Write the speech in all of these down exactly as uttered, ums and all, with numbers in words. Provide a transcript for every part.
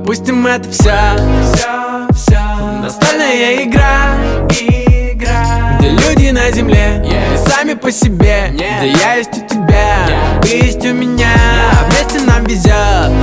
Допустим, это вся, вся, вся настольная игра, игра, где люди на земле, yeah. И сами по себе, yeah. Где я есть у тебя, yeah. Ты есть у меня, yeah. Вместе нам везет,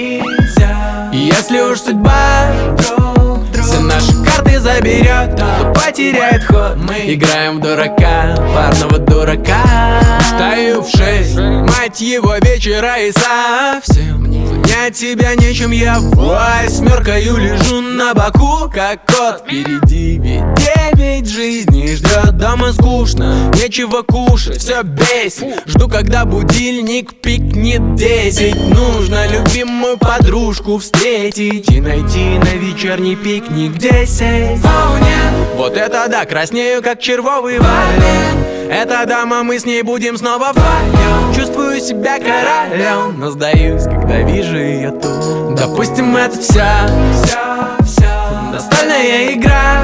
везет. И если уж судьба друг, друг, все наши карты заберет, yeah. То потеряет ход. Мы играем в дурака, парного дурака. Встаю в шесть, мать его, вечера и совсем занять тебя нечем, я восьмеркою лежу на боку, как кот впереди. Ведь девять жизней ждет, дома скучно, нечего кушать, все бесит. Жду, когда будильник пикнет десять. Нужно любимую подружку встретить и найти на вечерний пикник десять. Oh, нет. Вот это да, краснею, как червовый валет. Это дама, мы с ней будем снова вдвоем. Чувствую себя королем, но сдаюсь, когда вижу ее тут. Допустим, это вся, вся, вся настольная игра,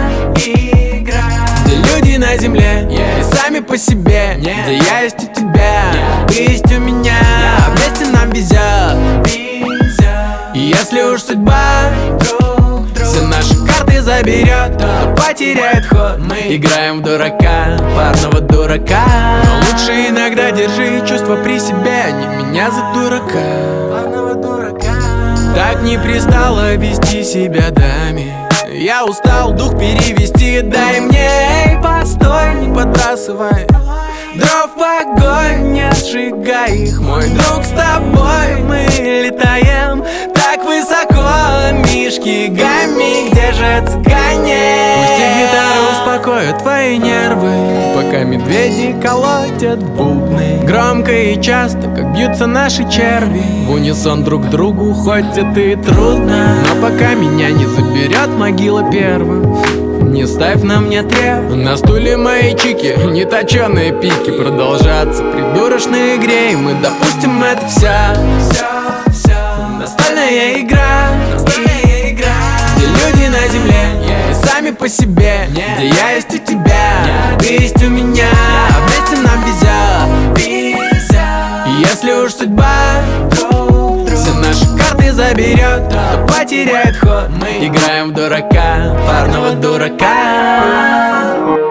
игра, где люди на земле, yeah. И сами по себе, yeah. Где я есть у тебя, yeah. Ты есть у меня, yeah. Вместе нам везет, везет. И если уж судьба друг, друг, все наши карты заберет, то потеряет ход. Мы играем в дурака, парного дурака. Но лучше иногда держи чувства при себе, а не меня за дурака, парного дурака. Так не пристало вести себя даме. Я устал дух перевести, дай мне. Эй, постой, не подбрасывай дров в огонь, не сжигай их, мой друг, с тобой мы летаем так высоко. Мишки, гамми, где же цыгане? Пусть и гитара успокоит твои нервы, пока медведи колотят бубны. Громко и часто, как бьются наши черви, в унисон друг другу, хоть это и трудно. Но пока меня не заберет могила первым, не ставь на мне треп. На стуле мои чики, неточеные пики, продолжаться придурочной игре. И мы допустим, это вся, вся, вся настольная игра, настольная игра, где люди на земле, yeah. И сами по себе, yeah. Где я есть у тебя, yeah. Ты есть у меня, yeah. Вместе нам везет, везет. И если уж судьба друг, друг, все наши карты заберет, то потеряет ход. Мы играем в дурака, парного дурака.